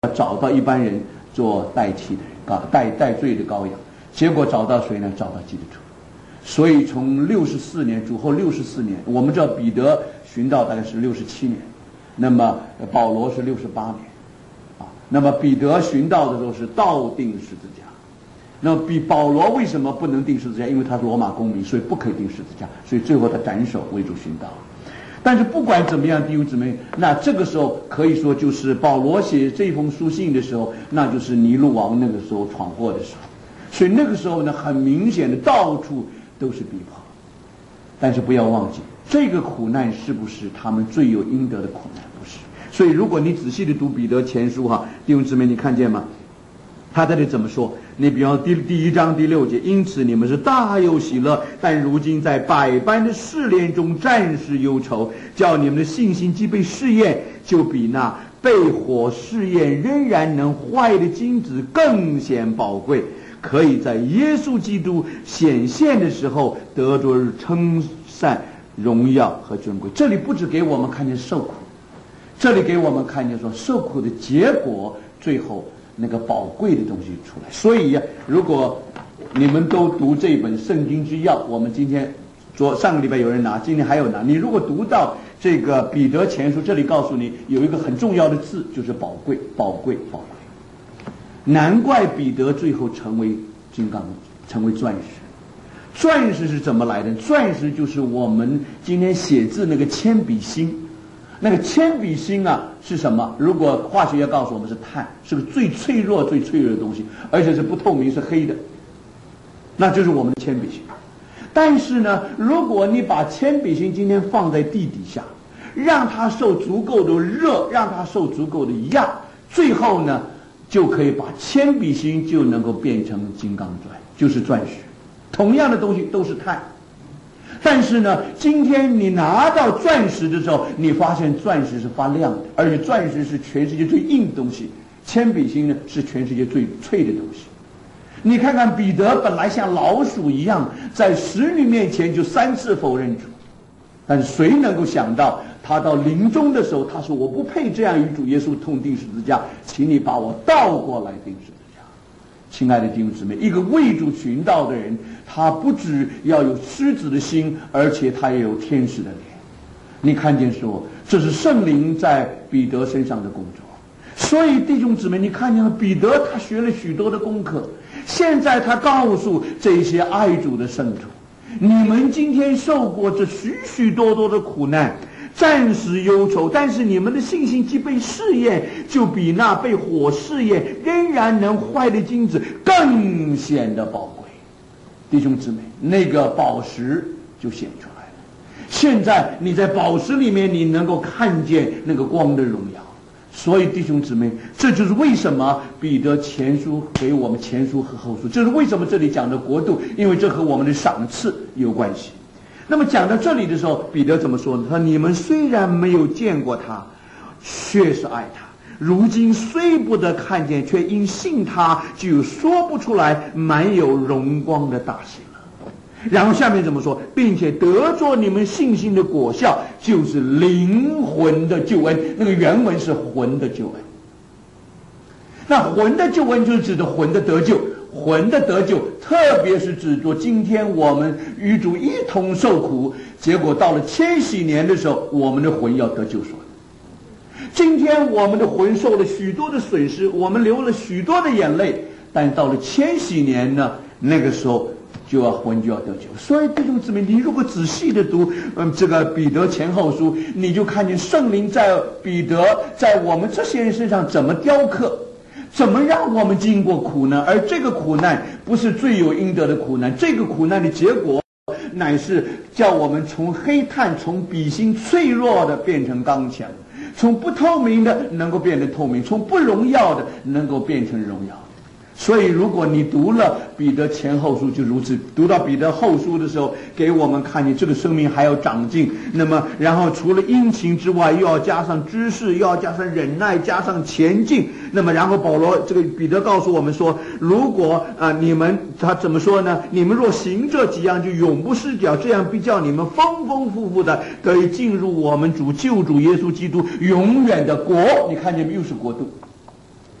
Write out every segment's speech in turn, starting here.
找到一般人做代替的人，代罪的羔羊。结果找到谁呢？找到基督徒。所以从64年主后64年，我们知道彼得殉道大概是67年，那么保罗是68年，那么彼得殉道的时候是倒钉十字架。那么保罗为什么不能钉十字架？因为他是罗马公民，所以不可以钉十字架，所以最后他斩首为主殉道。但是不管怎么样，弟兄姊妹，那这个时候可以说就是保罗写这封书信的时候，那就是尼禄王那个时候闯祸的时候，所以那个时候呢，很明显的到处都是逼迫。但是不要忘记，这个苦难是不是他们罪有应得的苦难？不是。所以如果你仔细的读彼得前书弟兄姊妹，你看见吗？他这里怎么说？你比方第1章第6节，因此你们是大有喜乐，但如今在百般的试炼中暂时忧愁，叫你们的信心既被试验，就比那被火试验仍然能坏的金子更显宝贵，可以在耶稣基督显现的时候得着称赞、荣耀和尊贵。这里不只给我们看见受苦，这里给我们看见说受苦的结果，最后那个宝贵的东西出来。所以如果你们都读这本圣经之要，我们今天上个礼拜有人拿，今天还有拿，你如果读到这个彼得前书，这里告诉你有一个很重要的字，就是宝贵，宝贵，宝贵。难怪彼得最后成为金刚，成为钻石。钻石是怎么来的？钻石就是我们今天写字那个铅笔芯。那个铅笔芯是什么？如果化学家告诉我们是碳，是个最脆弱的东西，而且是不透明，是黑的，那就是我们的铅笔芯。但是呢，如果你把铅笔芯今天放在地底下，让它受足够的热，让它受足够的压，最后呢就可以把铅笔芯就能够变成金刚钻，就是钻石。同样的东西都是碳，但是呢，今天你拿到钻石的时候，你发现钻石是发亮的，而且钻石是全世界最硬的东西，铅笔芯呢是全世界最脆的东西。你看看彼得本来像老鼠一样，在使女面前就3次否认主，但是谁能够想到他到临终的时候，他说我不配这样与主耶稣同钉十字架，请你把我倒过来钉十字架。亲爱的弟兄姊妹，一个为主寻道的人，他不只要有狮子的心，而且他也有天使的脸。你看见说，这是圣灵在彼得身上的工作。所以弟兄姊妹，你看见了彼得，他学了许多的功课，现在他告诉这些爱主的圣徒，你们今天受过这许许多多的苦难，暂时忧愁，但是你们的信心既被试验，就比那被火试验仍然能坏的金子更显得宝贵。弟兄姊妹，那个宝石就显出来了。现在你在宝石里面，你能够看见那个光的荣耀。所以弟兄姊妹，这就是为什么彼得前书给我们前书和后书，这是为什么这里讲的国度，因为这和我们的赏赐有关系。那么讲到这里的时候，彼得怎么说呢？他说：你们虽然没有见过他，却是爱他；如今虽不得看见，却因信他，就有说不出来满有荣光的大喜乐。然后下面怎么说？并且得着你们信心的果效，就是灵魂的救恩。那个原文是魂的救恩。那魂的救恩就是指的魂的得救。魂的得救，特别是指着今天我们与主一同受苦，结果到了千禧年的时候，我们的魂要得救赎。今天我们的魂受了许多的损失，我们流了许多的眼泪，但到了千禧年呢，那个时候魂就要得救。所以弟兄姊妹，你如果仔细的读这个彼得前后书，你就看见圣灵在彼得在我们这些人身上怎么雕刻，怎么让我们经过苦难。而这个苦难不是罪有应得的苦难，这个苦难的结果乃是叫我们从黑炭，从笔芯脆弱的变成刚强，从不透明的能够变得透明，从不荣耀的能够变成荣耀。所以如果你读了彼得前后书就如此，读到彼得后书的时候，给我们看见这个生命还要长进。那么然后除了殷勤之外，又要加上知识，又要加上忍耐，加上前进。那么然后彼得告诉我们说，如果你们他怎么说呢？你们若行这几样，就永不失脚，这样必叫你们丰丰富富的得以进入我们救主耶稣基督永远的国。你看见没？又是国度。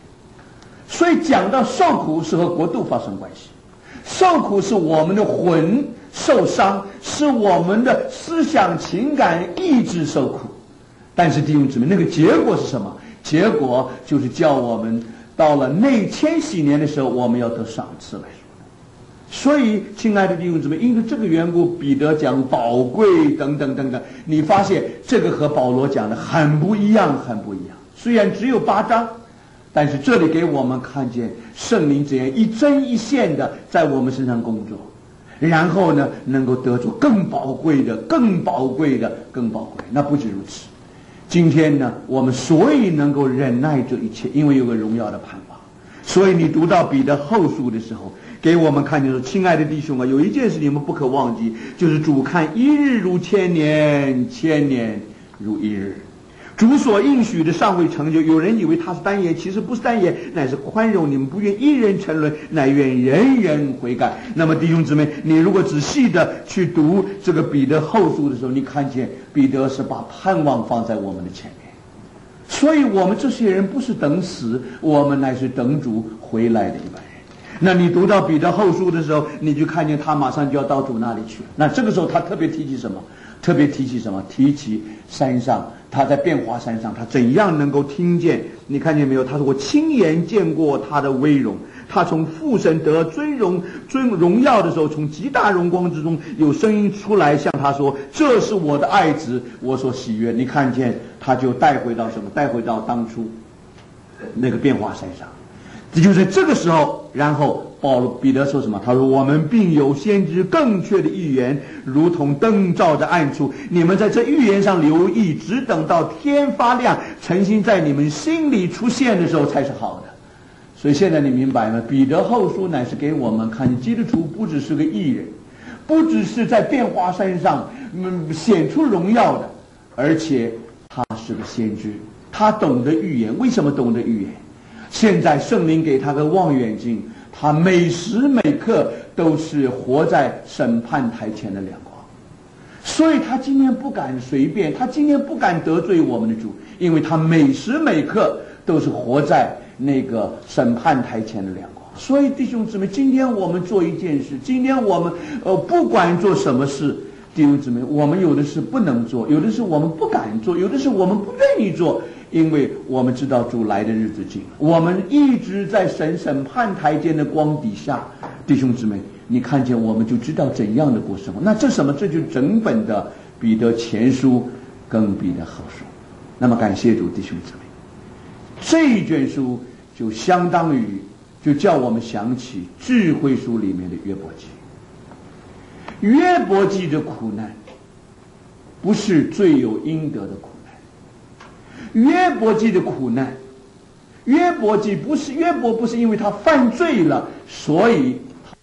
所以讲到受苦是和国度发生关系，受苦是我们的魂受伤，是我们的思想情感意志受苦。但是弟兄姊妹，那个结果是什么？结果就是叫我们到了那千禧年的时候，我们要得赏赐来说。所以亲爱的弟兄姊妹，因为这个缘故，彼得讲宝贵等等等等，你发现这个和保罗讲的很不一样，很不一样。虽然只有8章，但是这里给我们看见圣灵这样一针一线的在我们身上工作，然后呢能够得出更宝贵的更宝贵的更宝贵。那不止如此，今天呢我们所以能够忍耐这一切，因为有个荣耀的盼望。所以你读到彼得后书的时候，给我们看见说，亲爱的弟兄啊，有一件事你们不可忘记，就是主看1日如千年，1000年如1日。主所应许的尚未成就，有人以为他是单言，其实不是单言，乃是宽容。你们不愿一人沉沦，乃愿人人悔改。那么弟兄姊妹，你如果仔细的去读这个彼得后书的时候，你看见彼得是把盼望放在我们的前面。所以我们这些人不是等死，我们乃是等主回来的一般人。那你读到彼得后书的时候，你就看见他马上就要到主那里去。那这个时候他特别提起什么？特别提起什么？提起山上，他在变化山上，他怎样能够听见？你看见没有？他说我亲眼见过他的威荣，他从父神得荣耀的时候，从极大荣光之中有声音出来向他说，这是我的爱子，我所喜悦。你看见他就带回到什么？带回到当初那个变化山上。这就是这个时候，然后彼得说什么？他说我们并有先知更确的预言，如同灯照着暗处，你们在这预言上留意，只等到天发亮，诚心在你们心里出现的时候才是好的。所以现在你明白吗？彼得后书乃是给我们看见，基督徒不只是个义人，不只是在变化山上显出荣耀的，而且他是个先知，他懂得预言。为什么懂得预言？现在圣灵给他个望远镜，他每时每刻都是活在审判台前的亮光，所以他今天不敢随便，他今天不敢得罪我们的主，因为他每时每刻都是活在那个审判台前的亮光。所以弟兄姊妹，今天我们做一件事，今天我们不管做什么事，弟兄姊妹，我们有的是不能做，有的是我们不敢做，有的是我们不愿意做，因为我们知道主来的日子近了，我们一直在审判台阶的光底下。弟兄姊妹，你看见我们就知道怎样的过生活。那这什么？这就是整本的彼得前书跟彼得后书。那么感谢主，弟兄姊妹，这一卷书就相当于就叫我们想起智慧书里面的约伯记。约伯记的苦难不是罪有应得的苦难，约伯记的苦难，约伯不是因为他犯罪了，所以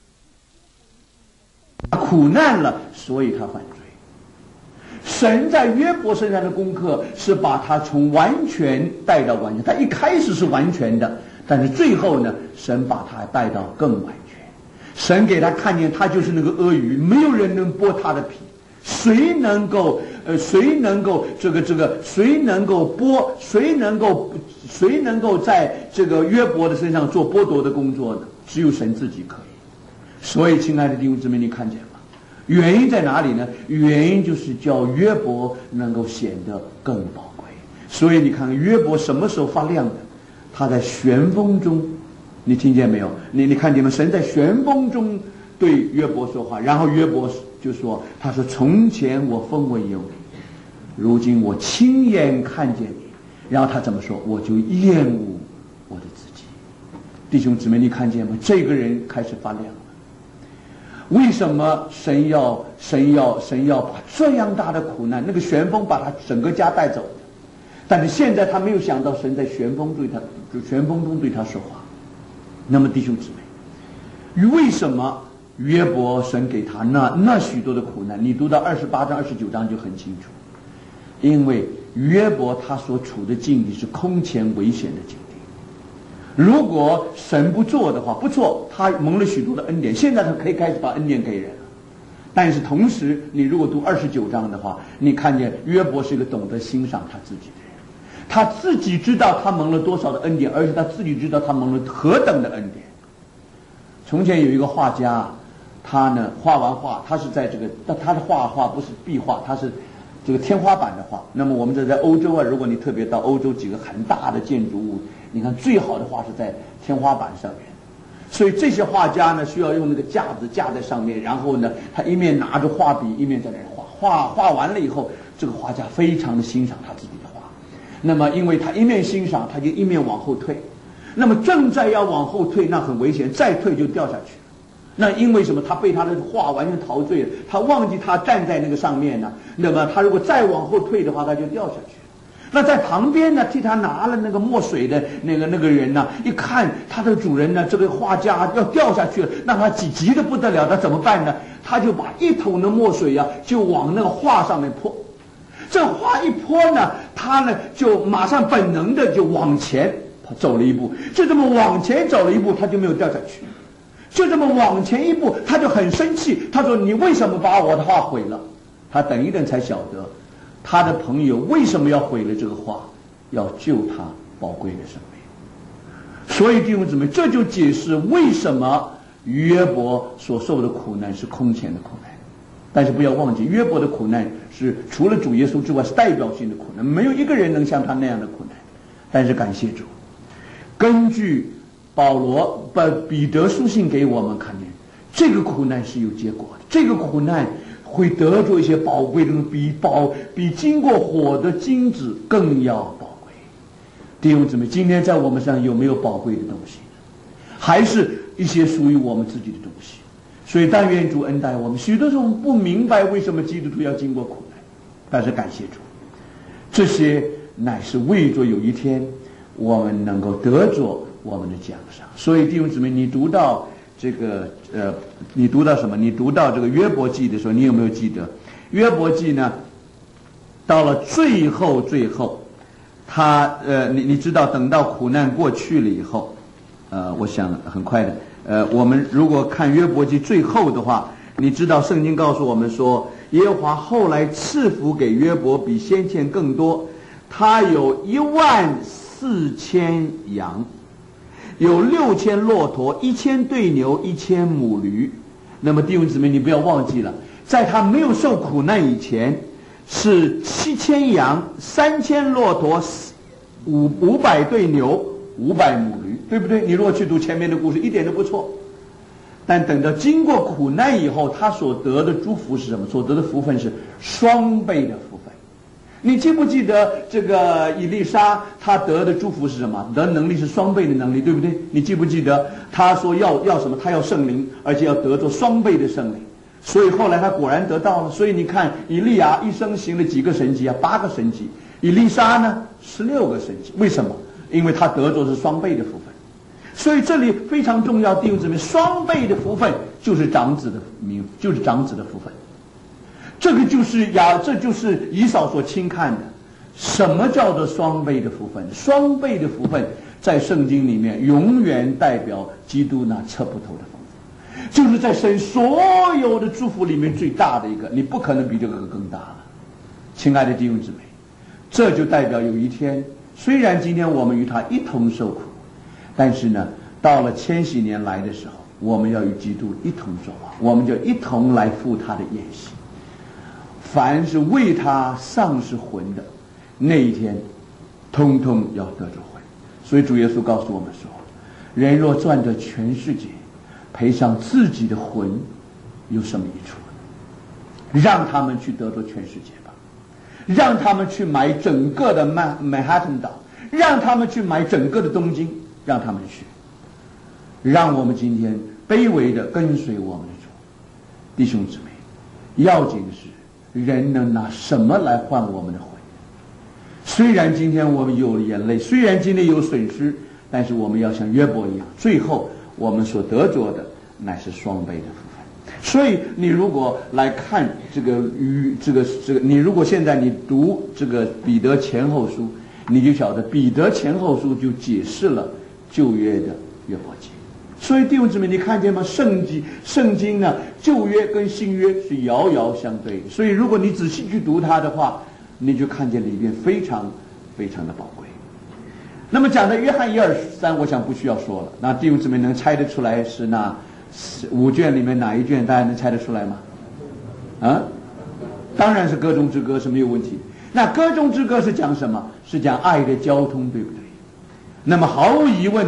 他苦难了，所以他犯罪。神在约伯身上的功课是把他从完全带到完全，他一开始是完全的，但是最后呢，神把他带到更完全。神给他看见他就是那个鳄鱼，没有人能剥他的皮，谁能够谁能够剥，谁能够在这个约伯的身上做剥夺的工作呢？只有神自己可以。所以亲爱的弟兄姊妹，你看见吗？原因在哪里呢？原因就是叫约伯能够显得更宝贵。所以你看约伯什么时候发亮的？他在旋风中，你听见没有？你看见吗？神在旋风中对约伯说话，然后约伯就说，他说从前我风闻有你，如今我亲眼看见你。然后他怎么说？我就厌恶我的自己。弟兄姊妹，你看见吗？这个人开始发亮了。为什么神要把这样大的苦难，那个旋风把他整个家带走的？但是现在他没有想到神在旋风中对他说话。那么弟兄姊妹，为什么约伯神给他那许多的苦难？你读到28章29章就很清楚。因为约伯他所处的境地是空前危险的境地，如果神不做的话，不做，他蒙了许多的恩典，现在他可以开始把恩典给人了。但是同时你如果读29章的话，你看见约伯是一个懂得欣赏他自己的人， 他自己知道他蒙了多少的恩典，而且他自己知道他蒙了何等的恩典。从前有一个画家，他呢画完画，他是在这个他的画不是壁画，他是这个天花板的画。那么我们这在欧洲啊，如果你特别到欧洲几个很大的建筑物，你看最好的画是在天花板上面。所以这些画家呢，需要用那个架子架在上面，然后呢，他一面拿着画笔，一面在那画。画完了以后，这个画家非常的欣赏他自己的画。那么，因为他一面欣赏，他就一面往后退。那么正在要往后退，那很危险，再退就掉下去。那因为什么？他被他的画完全陶醉了，他忘记他站在那个上面呢。那么他如果再往后退的话，他就掉下去。那在旁边呢，替他拿了那个墨水的那个人呢，一看他的主人呢，这个画家要掉下去了，那他急得不得了，他怎么办呢？他就把一桶的墨水就往那个画上面泼。这画一泼呢，他呢就马上本能的就往前走了一步，就这么往前走了一步，他就没有掉下去。就这么往前一步，他就很生气，他说：“你为什么把我的画毁了？”他等一等才晓得。他的朋友为什么要毁了这个画？要救他宝贵的生命。所以弟兄姊妹，这就解释为什么约伯所受的苦难是空前的苦难。但是不要忘记，约伯的苦难是除了主耶稣之外是代表性的苦难，没有一个人能像他那样的苦难。但是感谢主，根据彼得书信给我们看见，这个苦难是有结果的，这个苦难会得着一些宝贵的，比经过火的金子更要宝贵。弟兄姊妹，今天在我们身上有没有宝贵的东西？还是一些属于我们自己的东西？所以但愿主恩待我们。许多时候我们不明白为什么基督徒要经过苦难，但是感谢主，这些乃是为着有一天我们能够得着我们的奖赏。所以弟兄姊妹，你读到你读到什么？你读到这个约伯记的时候，你有没有记得约伯记呢？到了最后，你知道，等到苦难过去了以后，我想很快的，我们如果看约伯记最后的话，你知道圣经告诉我们说，耶和华后来赐福给约伯比先前更多，他有14000羊。有6000骆驼，1000对牛，1000母驴。那么弟兄姊妹，你不要忘记了，在他没有受苦难以前，是7000羊，3000骆驼，500对牛，500母驴，对不对？你如果去读前面的故事，一点都不错。但等到经过苦难以后，他所得的祝福是什么？所得的福分是双倍的福分。你记不记得这个以利沙他得的祝福是什么？得能力是双倍的能力，对不对？你记不记得他说要什么？他要圣灵，而且要得着双倍的圣灵。所以后来他果然得到了。所以你看以利亚一生行了几个神迹啊？8个神迹。以利沙呢16个神迹。为什么？因为他得着是双倍的福分。所以这里非常重要，弟兄姊妹，双倍的福分就是长子的福分。这就是以扫所轻看的。什么叫做双倍的福分？双倍的福分在圣经里面永远代表基督那测不透的丰富，就是在神所有的祝福里面最大的一个，你不可能比这个更大了。亲爱的弟兄姊妹，这就代表有一天，虽然今天我们与他一同受苦，但是呢，到了千禧年来的时候，我们要与基督一同作王，我们就一同来赴他的宴席。凡是为他丧失魂的，那一天通通要得着魂。所以主耶稣告诉我们说，人若赚得全世界，赔上自己的魂，有什么益处？让他们去得着全世界吧，让他们去买整个的曼哈顿岛，让他们去买整个的东京，让他们去。让我们今天卑微的跟随我们的主。弟兄姊妹，要紧的是人能拿什么来换我们的魂？虽然今天我们有眼泪，虽然今天有损失，但是我们要像约伯一样，最后我们所得着的乃是双倍的福分。所以你如果来看你如果现在你读这个彼得前后书，你就晓得彼得前后书就解释了旧约的约伯记。所以弟兄姊妹，你看见吗？圣经呢，旧约跟新约是遥遥相对的。所以如果你仔细去读它的话，你就看见里面非常非常的宝贵。那么讲的约翰1、2、3，我想不需要说了。那弟兄姊妹能猜得出来是那5卷里面哪一卷？大家能猜得出来吗？啊，当然是歌中之歌，是没有问题。那歌中之歌是讲什么？是讲爱的交通，对不对？那么毫无疑问。